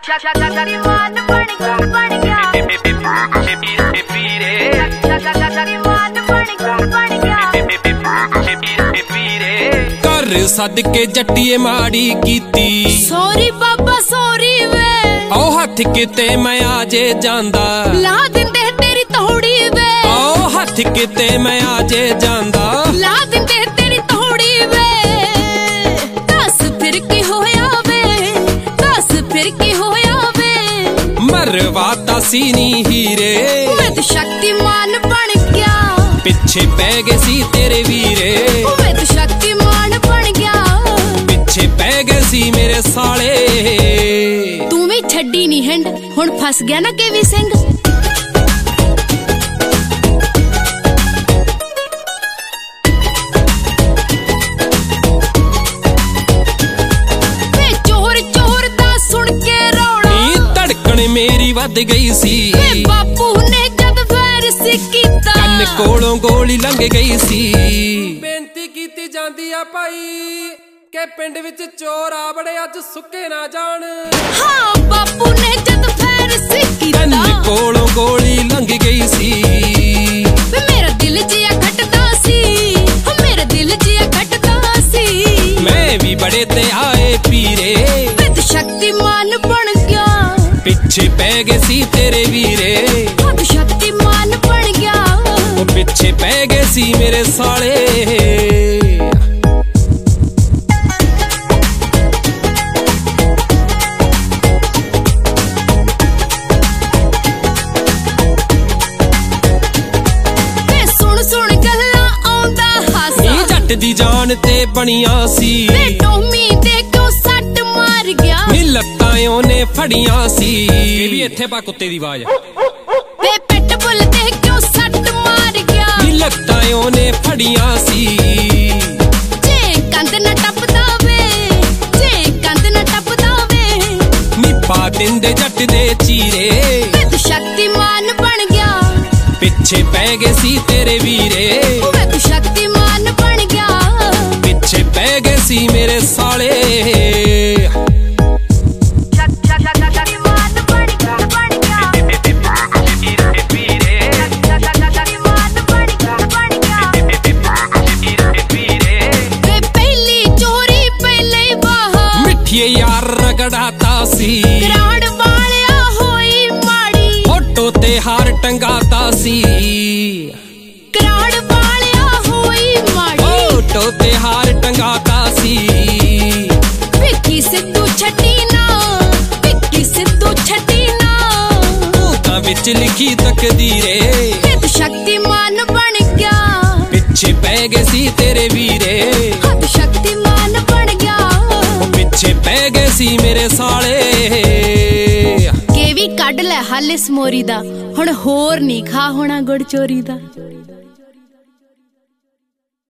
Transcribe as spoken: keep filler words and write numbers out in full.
शक्तिमान बन गया बन गया शक्तिमान बन गया बन गया कर सदके जट्टिए माड़ी कीती सॉरी बाबा सॉरी वे ओ हथ किते मैं आजे जांदा ला दिंदे तेरी तोड़ी वे ओ हथ किते मैं आजे जांदा ला दिंदे तेरी तोड़ी वे दस फिर की होया वे दस फिर की होया वे मरवाता सीनी हीरे मैं तो शक्तिमान बन गया पिछे पै गए सी तेरे वीरे मैं तो शक्तिमान बन गया पिछे पै गए सी मेरे साले तू भी छड्डी नहीं हिंड हुण फस गया ना केवी सिंह मेरी वध गई सी बापू ने जद वायरस कीता कन्न कोलों गोली लंघ गई सी बेनती कीती जांदी आ भाई के पिंड विच चोर आ बड़े अज सुके ना जान हां बापू ने जद वायरस कीता कन्न कोलों गोली लंघ गई सी मेरा दिल जिया खटदा सी मेरा दिल जिया खटदा सी मैं भी बड़े ते आए पीरे मैं तो शक्तिमान बन गया पिछे पै गए सी तेरे वीरे अब शक्तिमान बन गया पिछे पै गए सी मेरे साले सुन सुन गल्लां आउंदा हासा जट दी जान ते बनिया सी टोमी ते क्यों सट मार गया लत्तां ओने फड़ियां सी ये भी इत्थे पा कुत्ते दी आवाज वे पिटबुल ते क्यों सट मार गया लत्तां ओने फड़ियां सी जे कंध न टपदा वे जे कंध न टपदा वे निपा दिंदे जट दे चीरे मैं तो शक्तिमान बन गया पिछे पै गए सी तेरे वीरे मैं तो शक्तिमान बन गया पिछे पै गए सी मेरे साले यार रगड़ाता सी ग्राड़ वालिया होई माड़ी फोटो ते हार टंगाता सी ग्राड़ वालिया होई माड़ी फोटो ते हार टंगाता सी विक्की सिद्धू छटी ना विक्की सिद्धू छटी ना तू तां विच लिखी तकदीरे मैं तो शक्तिमान बन गया पिछे पै गए सी तेरे वीरे अब शक्तिमान बन गया पिछे पै गए सी मेरे साले के भी कढ ले हल इस मोरी दा हुण होर नहीं खा होना गुड़ चोरी दा।